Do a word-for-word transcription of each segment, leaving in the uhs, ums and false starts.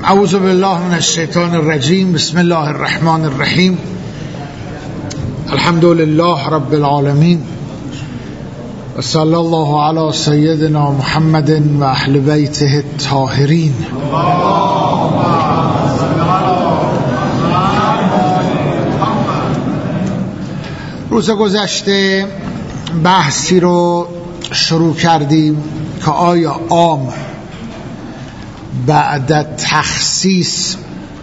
اعوذ بالله من الشیطان الرجیم. بسم الله الرحمن الرحیم. الحمد لله رب العالمین و صلی الله علی سیدنا محمد و اهل بیته الطاهرین. روز گذشته بحثی رو شروع کردیم که آیا عام بعد تخصیص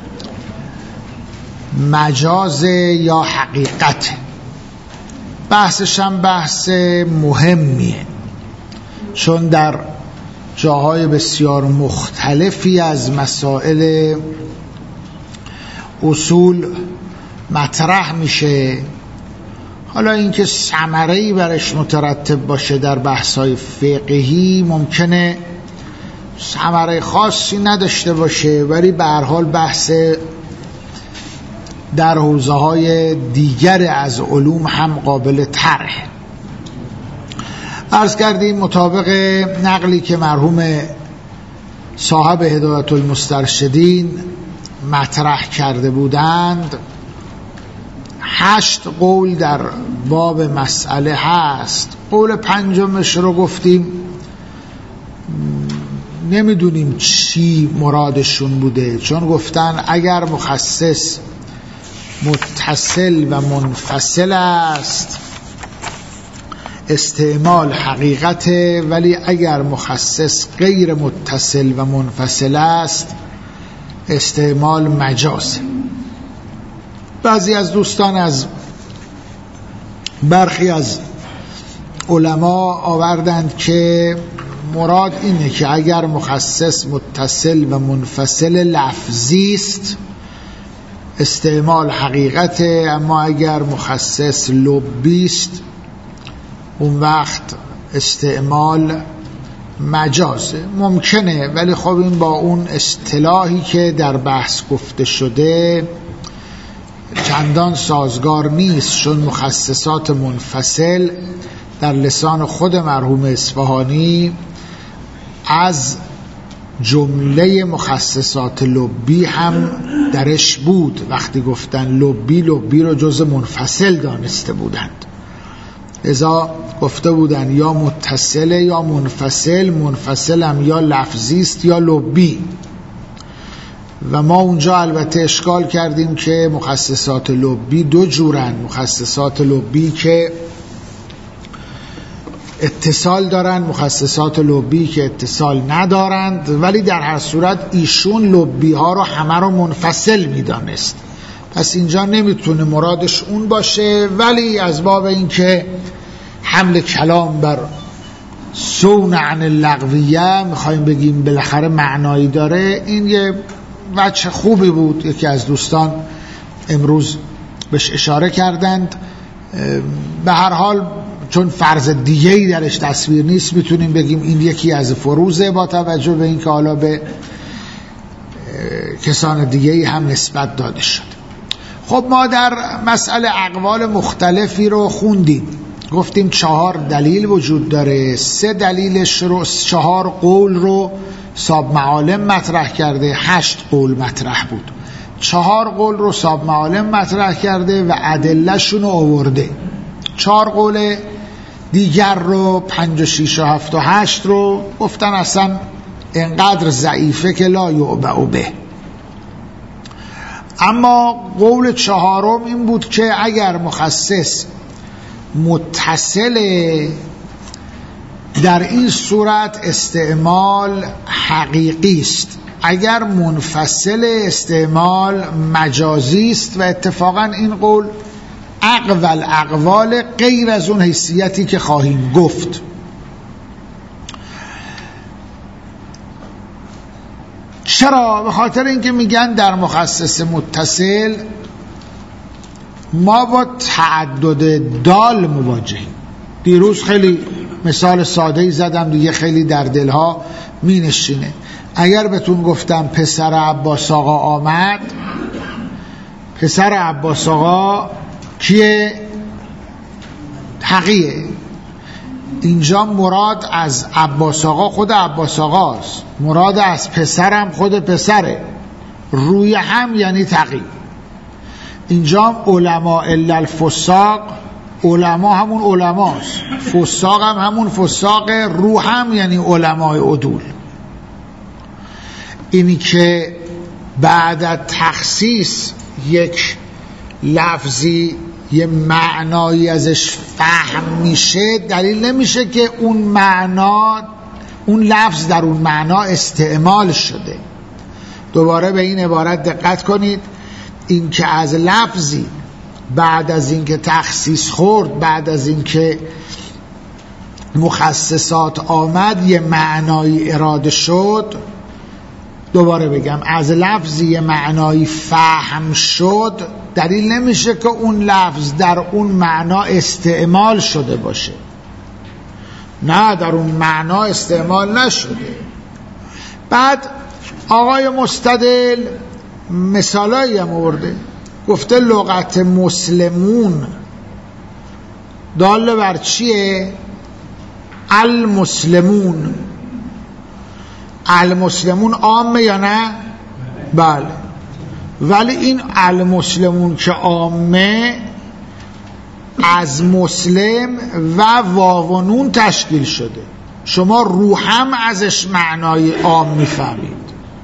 مجاز یا حقیقت. بحثش هم بحث مهمیه، چون در جاهای بسیار مختلفی از مسائل اصول مطرح میشه. حالا اینکه ثمره‌ای برش مترتب باشه در بحث‌های فقهی ممکنه ثمره خاصی نداشته باشه، ولی به هر حال بحث در حوزه‌های دیگر از علوم هم قابل طرح. عرض کردیم مطابق نقلی که مرحوم صاحب هدایت المسترشدین مطرح کرده بودند، هشت قول در باب مسئله هست. قول پنجمش رو گفتیم نمیدونیم چی مرادشون بوده، چون گفتن اگر مخصص متصل و منفصل است استعمال حقیقته، ولی اگر مخصص غیر متصل و منفصل است استعمال مجازه. بعضی از دوستان از برخی از علما آوردند که مراد اینه که اگر مخصص متصل و منفصل لفظی است استعمال حقیقته، اما اگر مخصص لبی است اون وقت استعمال مجازه. ممکنه، ولی خب این با اون اصطلاحی که در بحث گفته شده چندان سازگار نیست، چون مخصصات منفصل در لسان خود مرحوم اصفهانی از جمله مخصصات لبی هم درش بود. وقتی گفتن لبی، لبی رو جز منفصل دانسته بودند، لذا گفته بودن یا متصل یا منفصل. منفصل هم یا لفظی است یا لبی. و ما اونجا البته اشکال کردیم که مخصصات لبی دو جورن: مخصصات لبی که اتصال دارن، مخصصات لبی که اتصال ندارند. ولی در هر صورت ایشون لبی ها رو همه رو منفصل میدانست، پس اینجا نمیتونه مرادش اون باشه. ولی از باب این که حمل کلام بر صون عن اللغویه میخوایم بگیم بالاخره معنایی داره، این یه وجه خوبی بود. یکی از دوستان امروز بهش اشاره کردند. به هر حال چون فرض دیگه‌ای درش تصویر نیست میتونیم بگیم این یکی از فروزه، با توجه به این که حالا به کسان دیگه‌ای هم نسبت داده شد. خب ما در مسئله اقوال مختلفی رو خوندیم، گفتیم چهار دلیل وجود داره. سه دلیلش رو، چهار قول رو صاحب معالم مطرح کرده، هشت قول مطرح بود. چهار قول رو صاحب معالم مطرح کرده و ادله‌شون رو آورده. چهار قول دیگر رو، پنج و شیش و هفت و هشت رو گفتن اصلا انقدر ضعیفه که لا یعبأ به. اما قول چهارم این بود که اگر مخصص متصل در این صورت استعمال حقیقی است، اگر منفصل استعمال مجازی است. و اتفاقا این قول اقوال اقوال غیر از اون حیثیتی که خواهیم گفت. چرا؟ به خاطر اینکه میگن در مخصص متصل ما با تعدد دال مواجهیم. دیروز خیلی مثال ساده‌ای زدم دیگه، خیلی در دلها می نشینه. اگر بهتون گفتم پسر عباس آقا آمد، پسر عباس آقا کیه؟ تقیه. اینجا مراد از عباس آقا خود عباس آقاست، مراد از پسرم خود پسره. روی هم یعنی تقی. اینجا علما الا الفساق، علما همون علماست، فساق هم همون فساق، رو هم یعنی علمای عدول. اینی که بعد از تخصیص یک لفظی یه معنایی ازش فهم میشه، دلیل نمیشه که اون معنا، اون لفظ در اون معنا استعمال شده. دوباره به این عبارت دقت کنید، این که از لفظی بعد از اینکه تخصیص خورد، بعد از اینکه مخصصات آمد یه معنایی اراده شد، دوباره بگم از لفظی یه معنایی فهم شد، دلیل نمیشه که اون لفظ در اون معنا استعمال شده باشه. نه، در اون معنا استعمال نشده. بعد آقای مستدل مثالایی هم آورده، گفته لغت مسلمون داله بر چیه؟ المسلمون. المسلمون عامه یا نه؟ بله. ولی این المسلمون که عامه از مسلم و واو و نون تشکیل شده. شما رو هم ازش معنای عام میفهمید.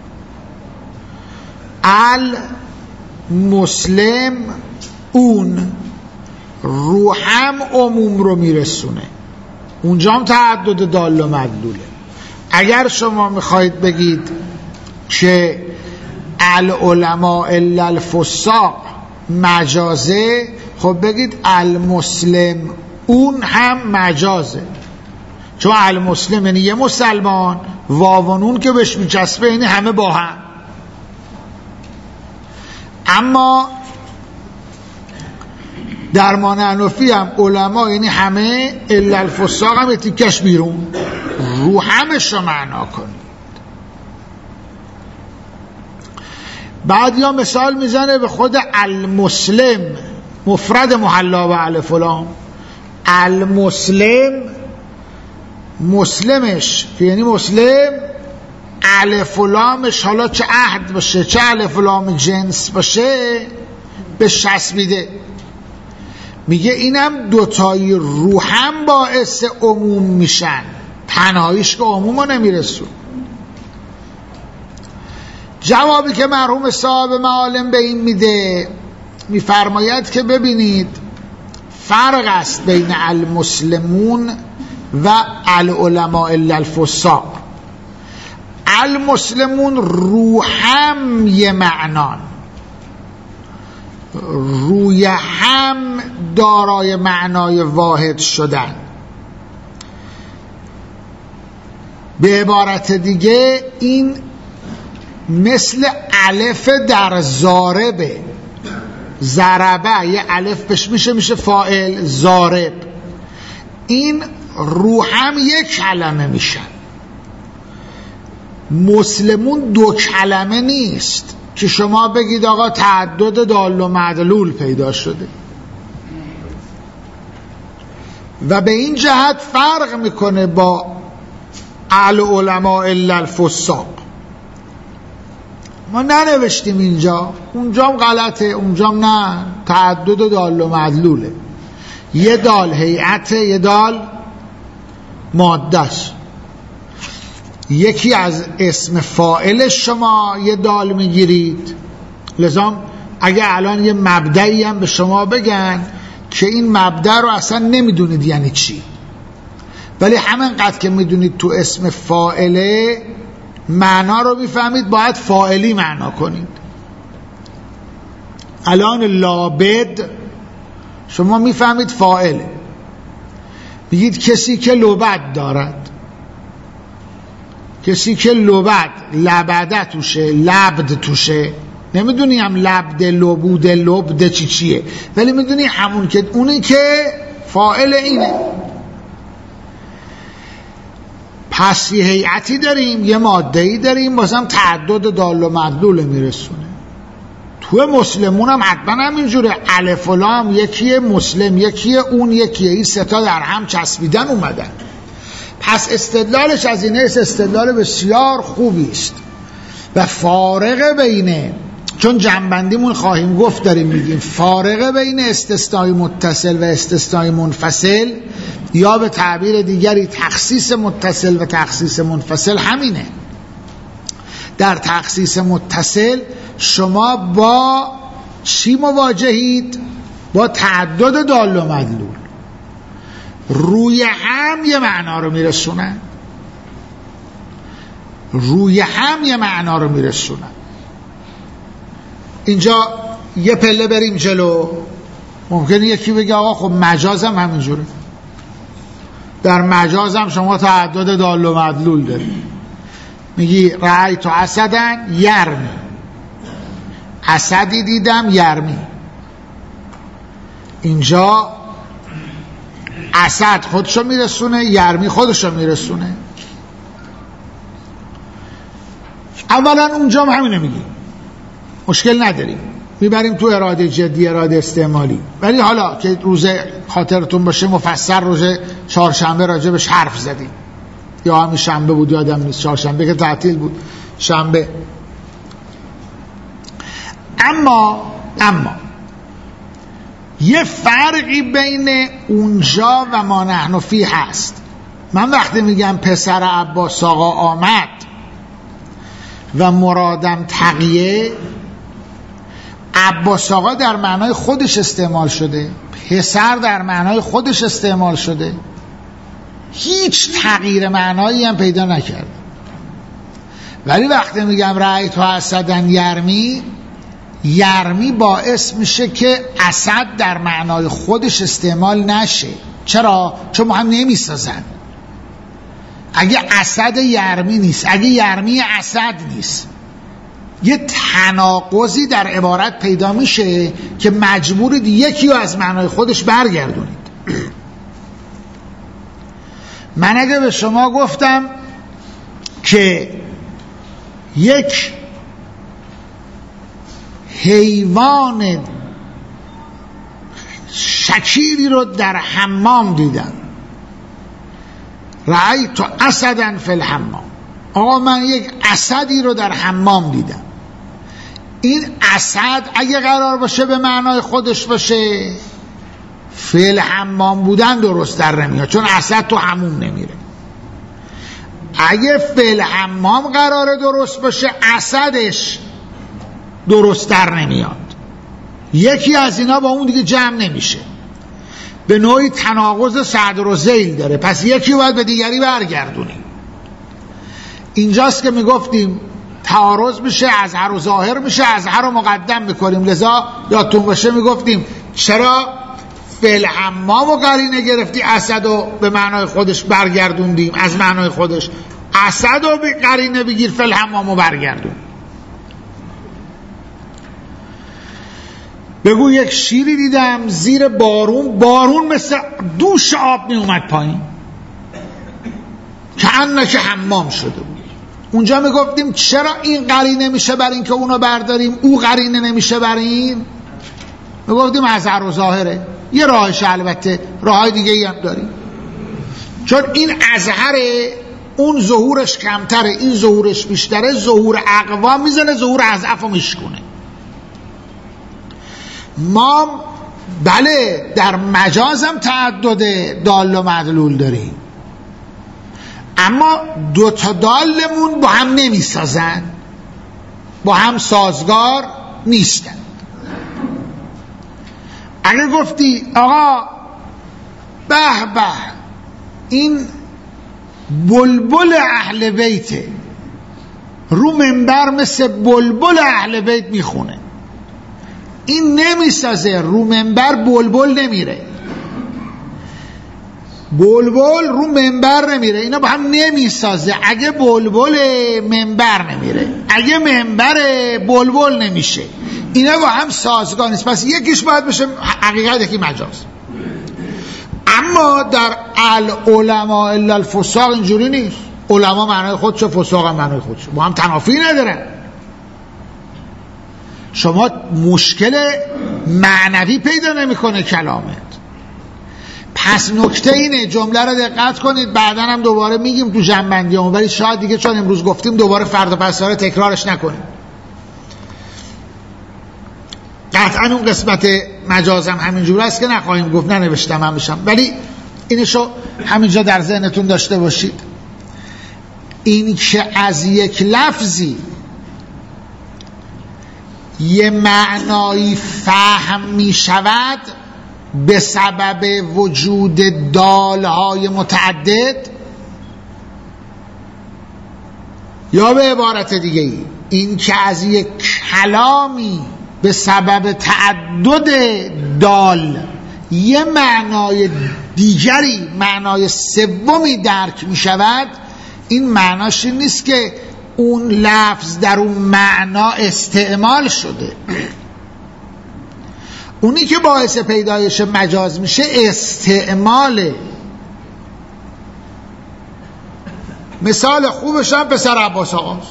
المسلم اون رو هم عموم رو میرسونه، اونجا هم تعدد دال و مدلوله. اگر شما میخواید بگید که العلماء الا الفساق مجازه، خب بگید المسلم اون هم مجازه، چون المسلم یعنی یه مسلمان، واونون که بهش میچسبه یعنی همه با هم. اما در معنوی هم علما یعنی همه، الا الفساق هم تیکش بیرون، رو همش رو معنا کنید. بعد یا مثال میزنه به خود المسلم، مفرد محلا به الف و لام. المسلم مسلمش یعنی مسلم، الف و لامش حالا چه عهد باشه چه الف و لام جنس باشه به چسبیده. میگه اینم دوتایی رو هم باعث عموم میشن، تنهاییش که عموم رو نمیرسون. جوابی که مرحوم صاحب معالم به این میده، میفرماید که ببینید فرق است بین المسلمون و العلماء الا الفساق. المسلمون رو هم یه معنان، روی هم دارای معنای واحد شدن. به عبارت دیگه این مثل الف در ضاربه. ضربه یه الف بش میشه میشه فاعل، ضارب. این رو هم یک کلمه میشن. مسلمون دو کلمه نیست که شما بگید آقا تعدد دال و معدلول پیدا شده. و به این جهت فرق میکنه با العلماء الا الفساق. ما ننوشتیم اینجا، اونجام غلطه، اونجام نه، تعدد دال و معدلوله. یه دال هیئته، یه دال مادهش. یکی از اسم فاعل شما یه دال میگیرید، لذا اگه الان یه مبدعی هم به شما بگن که این مبدع رو اصلا نمیدونید یعنی چی، ولی همینقدر که میدونید تو اسم فاعله معنا رو میفهمید، باید فاعلی معنا کنید. الان لابد شما میفهمید فاعله، میگید کسی که لبد دارد، کسی که لبد، لبده توشه، لبد توشه، نمیدونی هم لبد، لبود، لبد چی چیه، ولی میدونی همون که اونی که فاعل اینه. پس یه هیئتی داریم، یه ماده‌ای داریم، بازم تعدد دال و مدلول میرسونه. تو مسلمون هم حتما همینجوره، الف و لام یکیه، مسلم یکیه، اون یکیه، این سه تا در هم چسبیدن اومدن. پس استدلالش از اینه است، استدلال بسیار خوبی است. و فارق بین، چون جنبندیمون خواهیم گفت داریم میگیم فارق بین استثنای متصل و استثنای منفصل، یا به تعبیر دیگری تخصیص متصل و تخصیص منفصل همینه. در تخصیص متصل شما با چی مواجهید؟ با تعدد دال و مدلول. روی هم یه معنا رو میرسونن، روی هم یه معنا رو میرسونن. اینجا یه پله بریم جلو، ممکنه یکی بگه آقا خب مجاز هم همینجوره. در مجاز هم شما تعدد دال و مدلول دارید. میگی رأیت اسدن یرمی، اسدی دیدم یرمی. اینجا اسد خودشو میرسونه، یرمی خودشو میرسونه. اولا اونجا هم همینه میگیم، مشکل نداریم، میبریم تو اراده جدی، اراده استعمالی. ولی حالا که روز خاطرتون باشه مفصل روز چهارشنبه راجبش حرف زدیم، یا همین شنبه بود یادم نیست، چهارشنبه که تعطیل بود، شنبه. اما اما یه فرقی بین اونجا و ما نحن فی هست. من وقتی میگم پسر عباس آقا آمد و مرادم تقیه، عباس آقا در معنای خودش استعمال شده، پسر در معنای خودش استعمال شده، هیچ تغییر معنایی هم پیدا نکرد. ولی وقتی میگم رأیت اسدن یرمی، یرمی باعث میشه که اسد در معنای خودش استعمال نشه. چرا؟ چون ما هم نمیسازن. اگه اسد یرمی نیست، اگه یرمی اسد نیست، یه تناقضی در عبارت پیدا میشه که مجبورید یکی رو از معنای خودش برگردونید. من اگه به شما گفتم که یک حیوان شکیری رو در حمام دیدم، رأیت اسدن فی الحمام، آقا من یک اسدی رو در حمام دیدم، این اسد اگه قرار باشه به معنای خودش باشه، فی الحمام بودن درست در نمیاد، چون اسد تو حموم نمیره. اگه فی الحمام قراره درست باشه، اسدش درست در نمیاد. یکی از اینا با اون دیگه جمع نمیشه، به نوعی تناقض صدر و ذیل داره، پس یکی باید به دیگری برگردونیم. اینجاست که میگفتیم تعارض میشه، اظهر و ظاهر میشه، اظهر رو مقدم میکنیم. لذا یادتون باشه میگفتیم چرا فی الحمام و قرینه گرفتی، اسد رو به معنای خودش برگردوندیم، از معنای خودش اسد رو به قرینه بگیر، فی الحمام رو برگردون. بگو یک شیری دیدم زیر بارون، بارون مثل دوش آب می اومد پایین، که انک حمام شده بود. اونجا می گفتیم چرا این قرینه میشه بر این که اونو برداریم، او قرینه نمیشه بر این؟ می گفتیم اظهر و ظاهره. یه راهش البته راهای دیگه ای هم داریم، چون این اظهره، اون ظهورش کمتره، این ظهورش بیشتره. ظهور اقوا میزنه، ظهور اضعف رو میشکنه. ما بله در مجاز هم تعدد دال و مدلول داریم، اما دو تا دالمون با هم نمیسازن، با هم سازگار نیستن. اگه گفتی آقا به به این بلبل اهل بیته، رو منبر مثل بلبل اهل بیت میخونه، این نمیسازه، رو منبر بلبل نمیره، بلبل رو منبر نمیره، اینا با هم نمیسازه. اگه بلبل منبر نمیره، اگه منبر بلبل نمیشه، اینا با هم سازگار نیست. پس یکیش باید بشه حقیقت، یکی مجاز. اما در العلماء الا الفساق اینجوری نیست. علما معنای خودشو، فساق هم معنای خودشو، با هم تنافی ندارن. شما مشکل معنوی پیدا نمیکنه کلامت. پس نکته اینه، جمله رو دقت کنید، بعدا هم دوباره میگیم تو جنبندی هم، ولی شاید دیگه چون امروز گفتیم دوباره فردا پس فردا تکرارش نکنیم. قطعا اون قسمت مجازم همینجور است که نخواهیم گفت، ننوشتم هم بشم، ولی اینشو همینجا در ذهنتون داشته باشید. این که از یک لفظی یه معنایی فهم می شود به سبب وجود دالهای متعدد، یا به عبارت دیگه ای این که از یک کلامی به سبب تعدد دال یه معنای دیگری، معنای سومی درک می شود، این معناش این نیست که اون لفظ در اون معنا استعمال شده. اونی که باعث پیدایش مجاز میشه استعماله. مثال خوبش هم پسر عباس آقاست.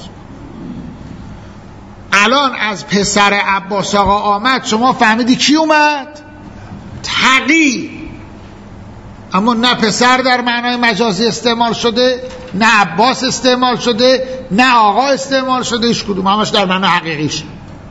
الان از پسر عباس آقا آمد، شما فهمیدی کی اومد؟ تقی. اما نه پسر در معنای مجازی استعمال شده، نه عباس استعمال شده، نه آقا استعمال شده، هیچ کدوم، همش در معنای حقیقیش.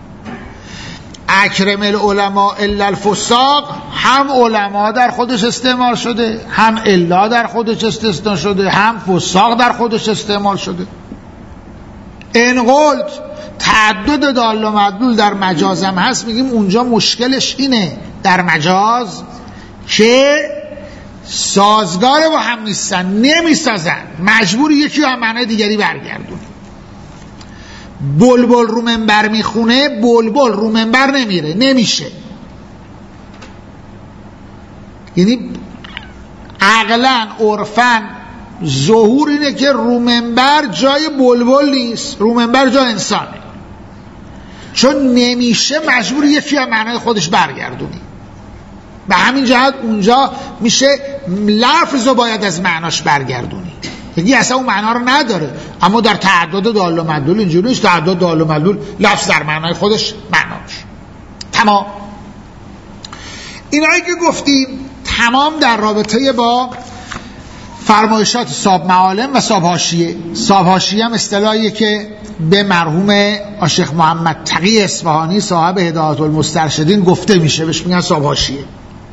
اکرم العلماء الا الفساق، هم علما در خودش استعمال شده، هم الا در خودش استثناء شده، هم فساق در خودش استعمال شده. ان قلت تعدد دال و مدلول در مجاز هم هست، میگیم اونجا مشکلش اینه در مجاز که سازگار با هم نیستن، نمیسازن، مجبوری یکی هم معنی دیگری برگردون. بلبل رو منبر میخونه، بلبل رو منبر نمیره، نمیشه. یعنی عقلا عرفا ظهور اینه که رو منبر جای بلبل نیست، رو منبر جای انسانه. چون نمیشه مجبور یکی هم معنی خودش برگردونی. به همین جهت اونجا میشه لفظ رو باید از معناش برگردونی، یعنی اصلا اون معنا رو نداره. اما در تعدد دال و مدلول اینجوری نیست. تعدد دال و مدلول لفظ در معنای خودش معناش تمام. اینایی که گفتیم تمام در رابطه با فرمایشات صاحب معالم و صاحب حاشیه. صاحب حاشیه هم اصطلاحیه که به مرحوم شیخ محمد تقی اصفهانی صاحب هدایت المسترشدین گفته میشه، بهش میگن صاحب حاشیه.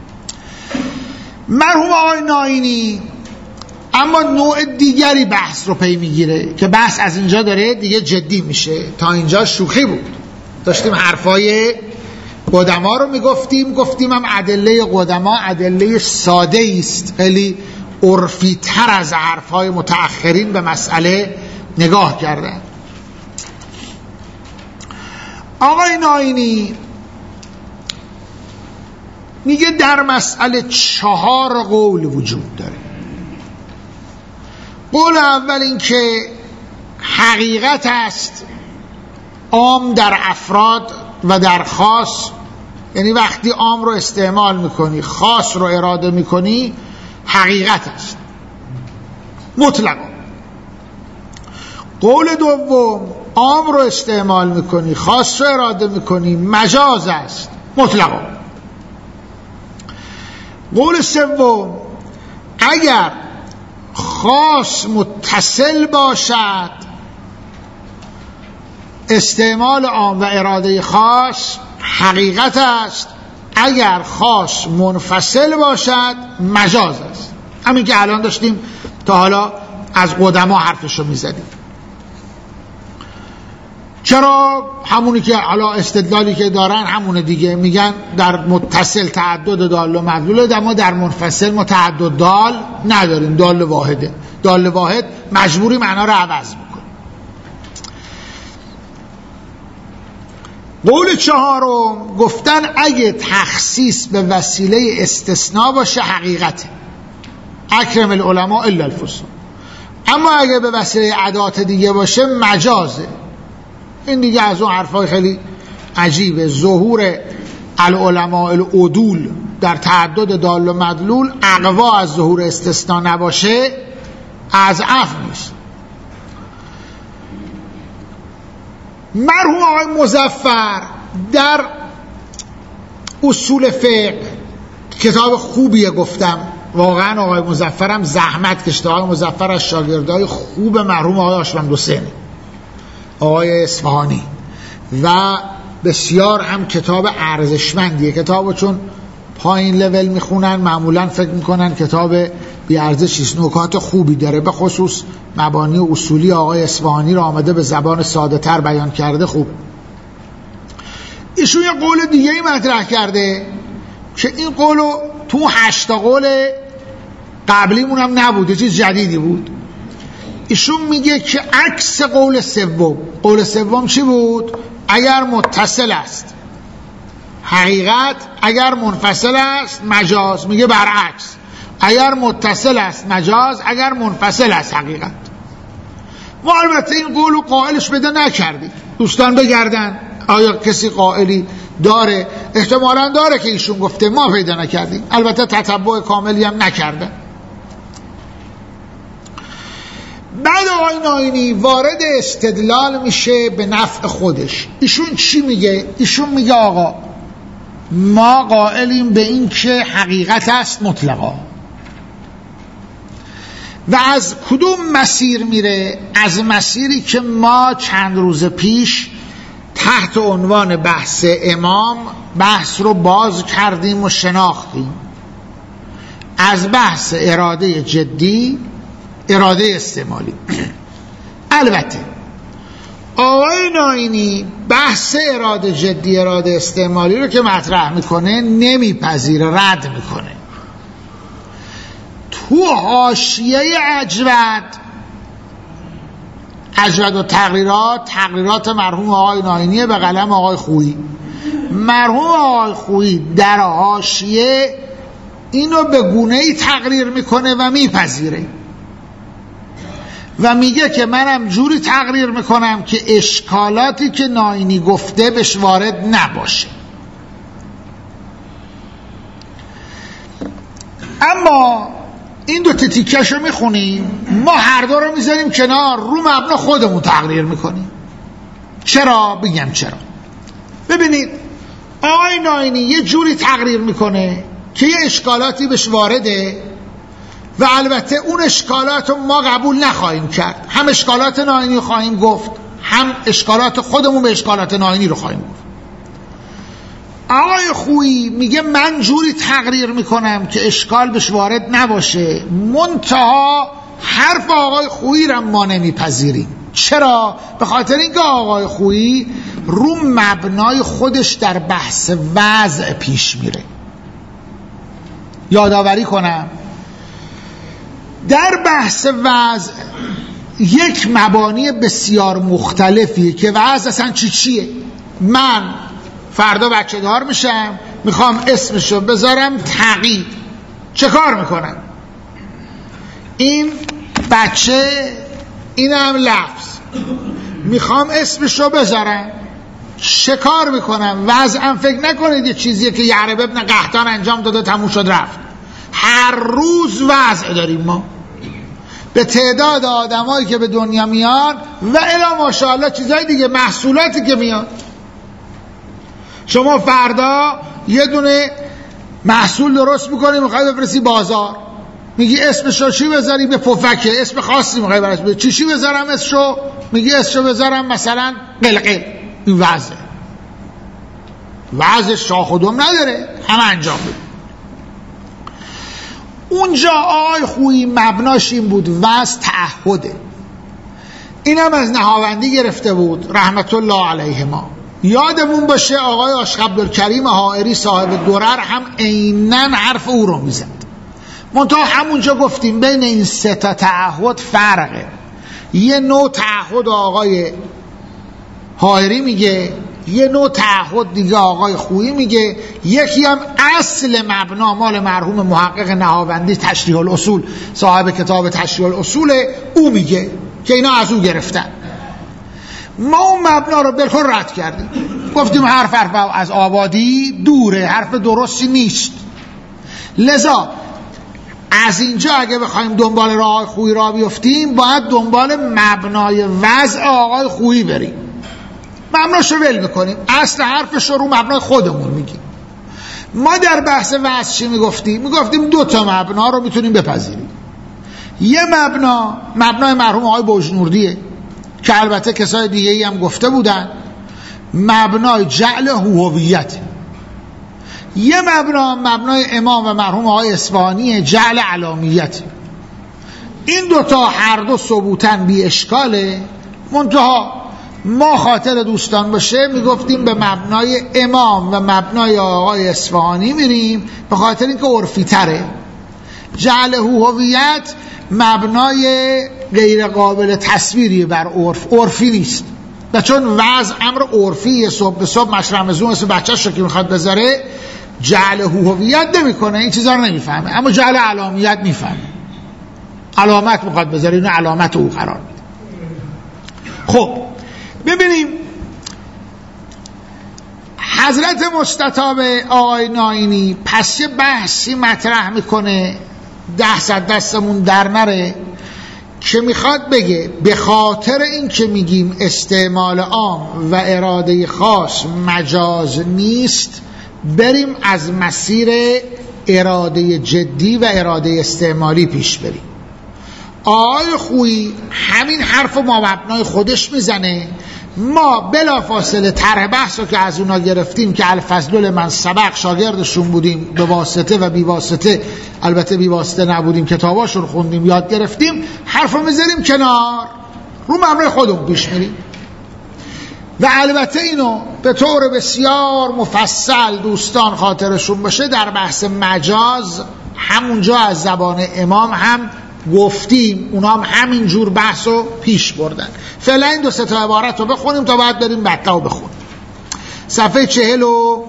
مرحوم آقای ناینی اما نوع دیگری بحث رو پی میگیره که بحث از اینجا داره دیگه جدی میشه. تا اینجا شوخی بود، داشتیم حرفای قدما رو میگفتیم، گفتیم هم ادله قدما ادله ساده است، خیلی عرفی تر از حرفای متأخرین به مسئله نگاه کردن. آقای ناینی میگه در مسئله چهار قول وجود داره. قول اول این که حقیقت است عام در افراد و در خاص، یعنی وقتی عام رو استعمال میکنی خاص رو اراده میکنی حقیقت است مطلقا. قول دوم عام رو استعمال میکنی خاص رو اراده میکنی مجاز است مطلقا. قول سوم اگر خاص متصل باشد استعمال عام و اراده خاص حقیقت است، اگر خاص منفصل باشد مجاز است. همین که الان داشتیم تا حالا از قدما حرفشو میزدیم. چرا؟ همونی که حالا استدلالی که دارن همونه دیگه، میگن در متصل تعدد دال و مدلوله، اما در منفصل متعدد دال نداریم، دال واحده. دال واحد مجبوری معنا رو عوض میکنه. قول چهارم گفتن اگه تخصیص به وسیله استثناء باشه حقیقته، اکرم العلماء الا الفساق. اما اگه به وسیله ادات دیگه باشه مجازه. این دیگه از اون حرفای خیلی عجیبه. ظهور العلماء العدول در تعدد دال و مدلول اقوا از ظهور استثناء نباشه از عفو نیست. مرحوم آقای مظفر در اصول فقه کتاب خوبیه، گفتم واقعا آقای مظفرم زحمت کشته. آقای مظفر از شاگردای خوب مرحوم آقای آشوند حسین آقای اصفهانی و بسیار هم کتاب ارزشمندیه. کتابو چون پایین لول میخونن معمولا فکر میکنن کتاب بی ارزشیست، نکات خوبی داره، به خصوص مبانی و اصولی آقای اصفهانی رو آمده به زبان ساده تر بیان کرده. خوب ایشون یه قول دیگه ای مطرح کرده که این قولو تو هشتا قول قبلیمون هم نبود، یه چیز جدیدی بود. ایشون میگه که عکس قول سوم، قول سوم چی بود؟ اگر متصل است حقیقت، اگر منفصل است مجاز. میگه برعکس، اگر متصل است مجاز، اگر منفصل است حقیقت. ما البته این قولو قائلش بده نکردیم، دوستان بگردن آیا کسی قائلی داره. احتمالاً داره که ایشون گفته، ما پیدا نکردیم. البته تتبع کاملی هم نکرده. بعد آقای ناینی وارد استدلال میشه به نفع خودش. ایشون چی میگه؟ ایشون میگه آقا ما قائلیم به این که حقیقت است مطلقا. و از کدوم مسیر میره؟ از مسیری که ما چند روز پیش تحت عنوان بحث امام بحث رو باز کردیم و شناختیم. از بحث اراده جدی، اراده استعمالی. البته آقای ناینی بحث اراده جدی، اراده استعمالی رو که مطرح میکنه نمیپذیره، رد میکنه. تو حاشیه اجود، اجود و تقریرات، تقریرات مرحوم آقای ناینی به قلم آقای خویی. مرحوم آقای خویی در حاشیه اینو به گونه‌ای تقریر میکنه و میپذیره و میگه که منم جوری تقریر میکنم که اشکالاتی که ناینی گفته بهش وارد نباشه. اما این دو تیکشو میخونیم، ما هر دو رو میذاریم کنار، رو مبنا خودمون تقریر میکنیم. چرا؟ بگم چرا. ببینید آقای ناینی یه جوری تقریر میکنه که یه اشکالاتی بهش وارده و البته اون اشکالات رو ما قبول نخواهیم کرد. هم اشکالات ناینی رو خواهیم گفت، هم اشکالات خودمون به اشکالات ناینی رو خواهیم گفت. آقای خویی میگه من جوری تقریر میکنم که اشکال بهش وارد نباشه، منتها حرف آقای خویی رو ما نمیپذیریم. چرا؟ به خاطر اینکه آقای خویی رو مبنای خودش در بحث وضع پیش میره. یادآوری کنم در بحث وضع یک مبانی بسیار مختلفیه که وضع اصلا چی چیه. من فردا بچه دار میشم، میخوام اسمشو بذارم تقی، چه کار میکنم؟ این بچه، اینم لفظ، میخوام اسمشو بذارم، چه کار میکنم؟ وضعم فکر نکنید یه چیزیه که یعرب ابن قحطان انجام داده تموم شد رفت. هر روز وضع داریم ما به تعداد آدمایی که به دنیا میان و الی ماشاءالله چیزای دیگه، محصولاتی که میان. شما فردا یه دونه محصول درست میکنی، میخوای بفرستی بازار، میگی اسمشو چی بذاری؟ به پفکه، اسم خاصی میخوای براش بذاری، چی چی بذارم اسمشو؟ میگی اسمشو بذارم مثلا قلقل. این وضع وضع شاخ و دم نداره، همه انجام بده. اونجا آقای خویی مبناش این بود وضع تعهده. اینم از نهاوندی گرفته بود رحمت الله علیهما. یادمون باشه آقای عاشق عبدالکریم حائری صاحب درر هم عیناً حرف او رو میزد. منتها همونجا گفتیم بین این سه تا تعهد فرقه. یه نوع تعهد آقای حائری میگه، یه نوع تعهد دیگه آقای خویی میگه، یکی هم اصل مبنا مال مرحوم محقق نهاوندی تشریح الاصول، صاحب کتاب تشریح الاصول، او میگه که اینا از او گرفتن. ما اون مبنا رو بالکل رد کردیم، گفتیم حرف حرف از آبادی دوره، حرف درستی نیست. لذا از اینجا اگه بخوایم دنبال راه آقای خویی را بیفتیم، باید دنبال مبنای وضع آقای خویی بریم، مبناشو ول میکنیم، اصل حرفش رو رو مبنای خودمون میگیم. ما در بحث وعظ چی میگفتیم؟ میگفتیم دو تا مبنا رو میتونیم بپذیریم. یه مبنا مبنای مرحوم آقای بوجنوردیه که البته کسای دیگه ای هم گفته بودن، مبنای جعل هویت. یه مبنا مبنای امام و مرحوم آقای اصفهانی جعل علامیت. این دوتا هر دو ثبوتن بی اشکاله، منتها ما خاطر دوستان باشه میگفتیم به مبنای امام و مبنای آقای اصفهانی میریم، به خاطر اینکه عرفی تره. جعل هویت مبنای غیر قابل تصویری بر عرف، عرفی نیست، و چون وضع امر عرفی صبح به صبح مشرمزون اسم بچه‌ش رو که میخواد بذاره جعل هویت نمیکنه، این چیزا رو نمیفهمه، اما جعل علامیت میفهمه. علامت میخواد بذاره، اینو علامت او قرار میده. خب ببینیم حضرت مجتبی آقای ناینی پس یه بحثی مطرح میکنه ده صد دستمون در نره، که میخواد بگه به خاطر این که میگیم استعمال عام و اراده خاص مجاز نیست، بریم از مسیر اراده جدی و اراده استعمالی پیش بریم. آقای خویی همین حرف ما مبنای خودش میزنه، ما بلا فاصله طرح بحث رو که از اونا گرفتیم که الفضل من سبق شاگردشون بودیم، به واسطه و بی واسطه، البته بی واسطه نبودیم، کتاباشون خوندیم یاد گرفتیم، حرف رو میذاریم کنار، رو مبنای خودمون پیش میریم. و البته اینو به طور بسیار مفصل دوستان خاطرشون باشه در بحث مجاز همونجا از زبان امام هم گفتیم، اونا هم همین جور بحث رو پیش بردن. فعلا این دو سه تا عبارت رو بخونیم تا بعد بریم مطلب رو بخونیم. صفحه چهل و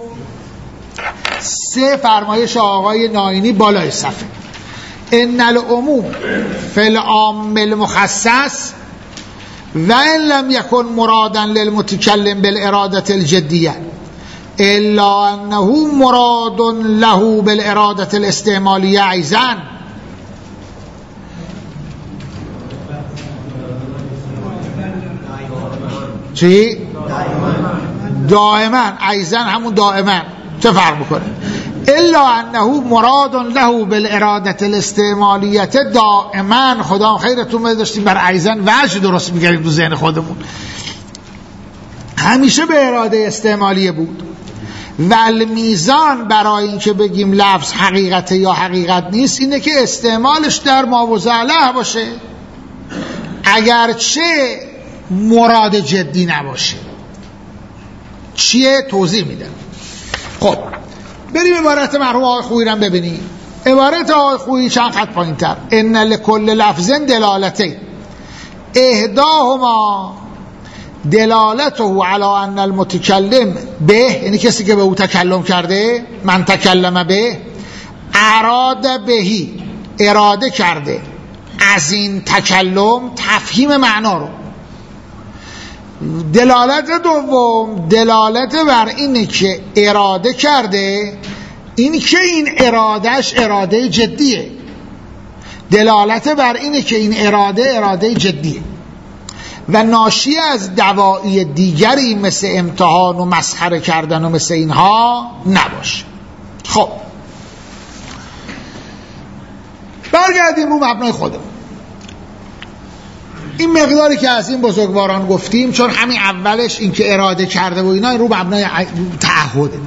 سه فرمایش آقای ناینی بالای صفحه: ان العموم فی العام المخصص و ان لم یکن مرادا للمتکلم بالاراده الجدیه الا انه مراد له بالاراده الاستعمالیه ایضا. چی؟ دائما. ایضا همون دائما چه فرق میکنه؟ الا انه مراد له بالاراده الاستعمالیه دائما. خدا خیرتون بده داشتیم بر ایضا وجه درست میگردیم تو ذهن خودمون، همیشه به اراده استعمالیه بود. و المیزان برای اینکه بگیم لفظ حقیقت یا حقیقت نیست اینه که استعمالش در ماوضع له باشه، اگرچه مراد جدی نباشه. چیه؟ توضیح میدم. خب بریم عبارت مرحوم آقای خویی رو ببینیم. عبارت آقای خویی چند خط پایین تر: ان لکل لفظ دلالته احداهما دلالته علی ان المتکلم به، یعنی کسی که به او تکلم کرده، من تکلم به، اراد بهی، اراده کرده از این تکلم تفهیم معنا رو. دلالت دوم دلالت بر اینه که اراده کرده، این که این ارادهش اراده جدیه. دلالت بر اینه که این اراده اراده جدیه و ناشی از دواعی دیگری مثل امتحان و مسخره کردن و مثل اینها نباشه. خب برگردیم رو مبنای خودمون. این مقداری که از این بزرگواران گفتیم، چون همین اولش این که اراده کرده و اینا، این رو مبنای تعهده.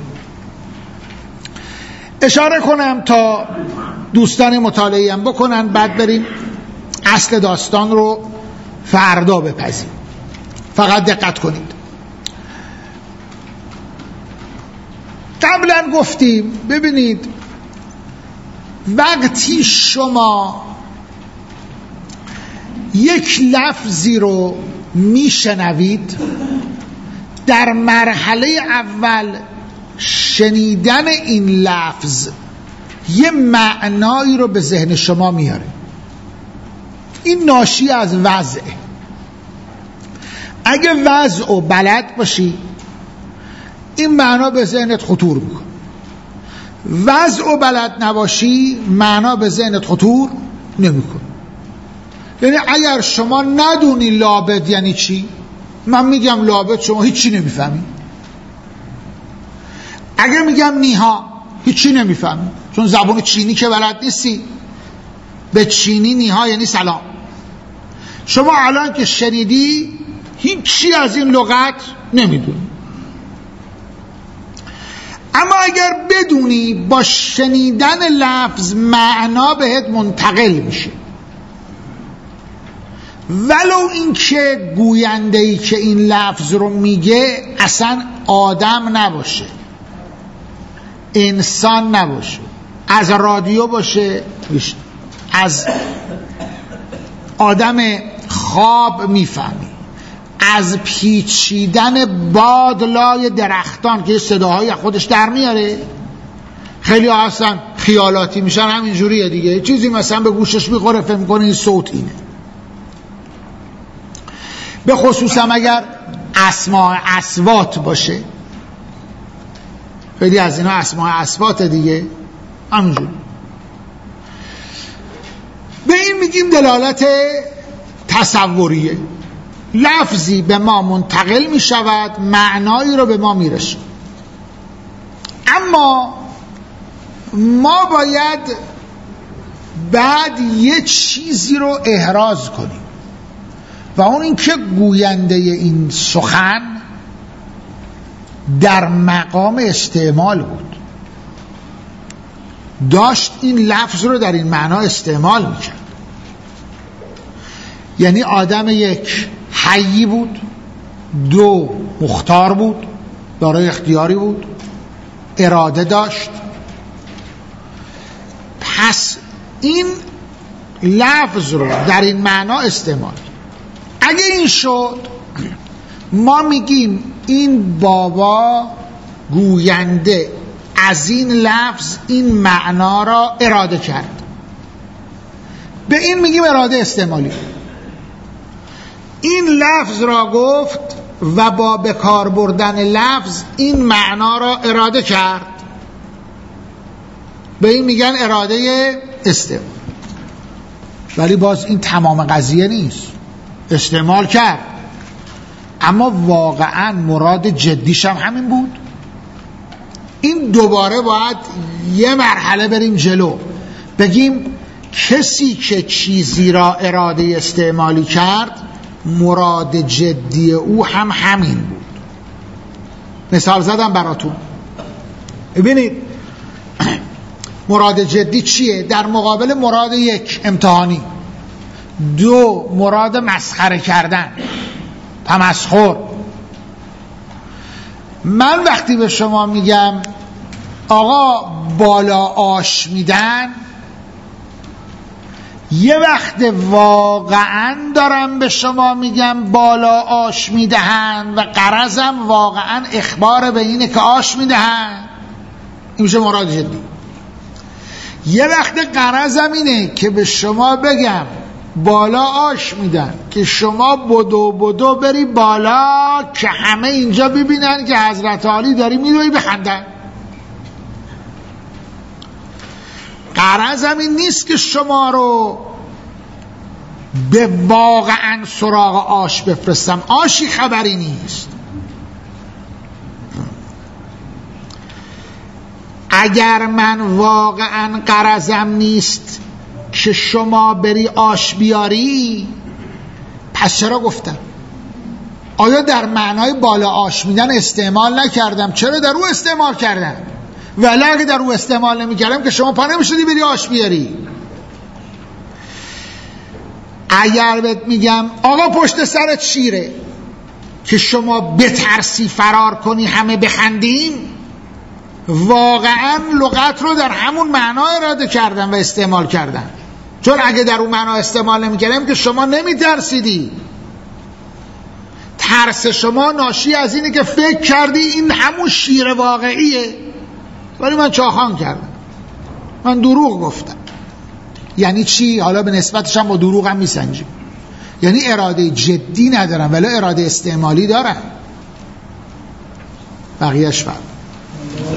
اشاره کنم تا دوستان مطالعه‌ای هم بکنن، بعد بریم اصل داستان رو فردا بپذیم. فقط دقت کنید. قبلا گفتیم ببینید وقتی شما یک لفظی رو میشنوید، در مرحله اول شنیدن این لفظ یه معنایی رو به ذهن شما میاره. این ناشی از وضعه. اگه وضع و بلد باشی این معنا به ذهنت خطور میکنه. وضع و بلد نباشی معنا به ذهنت خطور نمیکنه. یعنی اگر شما ندونی لابد یعنی چی، من میگم لابد، شما هیچی نمیفهمی. اگر میگم نیها هیچی نمیفهمی، چون زبان چینی که بلد نیستی. به چینی نیها یعنی سلام. شما الان که شنیدی هیچی از این لغت نمیدونی، اما اگر بدونی با شنیدن لفظ معنا بهت منتقل میشه، ولو این که گوینده‌ای که این لفظ رو میگه اصلا آدم نباشه، انسان نباشه، از رادیو باشه، از آدم خواب میفهمی، از پیچیدن باد لای درختان که صداهای خودش در میاره. خیلی ها هستن خیالاتی میشن، همین جوریه دیگه، چیزی مثلا به گوشش میخوره فهم میکنه این صوت اینه. به خصوص هم اگر اسماء اصوات باشه، خیلی از اینا اسماء اصوات دیگه همینجوری. به این میگیم دلالت تصوریه. لفظی به ما منتقل می شود، معنایی رو به ما می رسه، اما ما باید بعد یه چیزی رو احراز کنیم و اون این که گوینده این سخن در مقام استعمال بود، داشت این لفظ رو در این معنا استعمال می کرد. یعنی آدم یک حیی بود، دو مختار بود، دارای اختیاری بود، اراده داشت. پس این لفظ رو در این معنا استعمال. اگه این شد، ما میگیم این بابا گوینده از این لفظ این معنا را اراده کرد. به این میگیم اراده استعمالی. این لفظ را گفت و با بکار بردن لفظ این معنا را اراده کرد، به این میگن اراده استعمال. ولی باز این تمام قضیه نیست. استعمال کرد، اما واقعا مراد جدیش هم همین بود. این دوباره باید یه مرحله بریم جلو، بگیم کسی که چیزی را اراده استعمالی کرد مراد جدی او هم همین بود. مثال زدم براتون. ببینید مراد جدی چیه در مقابل مراد یک امتحانی، دو مراد مسخره کردن، تمسخر. من وقتی به شما میگم آقا بالا آش میدن، یه وقت واقعا دارم به شما میگم بالا آش میدهن و غرضم واقعا اخبار به اینه که آش میدهن، این میشه مراد جدی. یه وقت غرضم اینه که به شما بگم بالا آش میدن که شما بدو بدو بری بالا که همه اینجا ببینن که حضرت علی داری میدوی بخندن. غرضم این نیست که شما رو به واقعا سراغ آش بفرستم، آشی خبری نیست. اگر من واقعا غرضم نیست که شما بری آش بیاری، پس چرا گفتم؟ آیا در معنای بالا آش میدن استعمال نکردم؟ چرا در او استعمال کردم؟ ولی اگه در او استعمال نمی کردم که شما پا نمیشدی بری آش بیاری. اگر بهت میگم آقا پشت سرت شیره که شما بترسی فرار کنی همه بخندیم، واقعا لغت رو در همون معنا اراده کردم و استعمال کردم، چون اگه در اون معنا استعمال نمی کردم که شما نمی ترسیدی. ترس شما ناشی از اینه که فکر کردی این همون شیر واقعیه، ولی من چاخان کردم، من دروغ گفتم. یعنی چی؟ حالا به نسبتش هم با دروغ هم میسنجیم. یعنی اراده جدی ندارم ولی اراده استعمالی دارم. بقیهش فرق.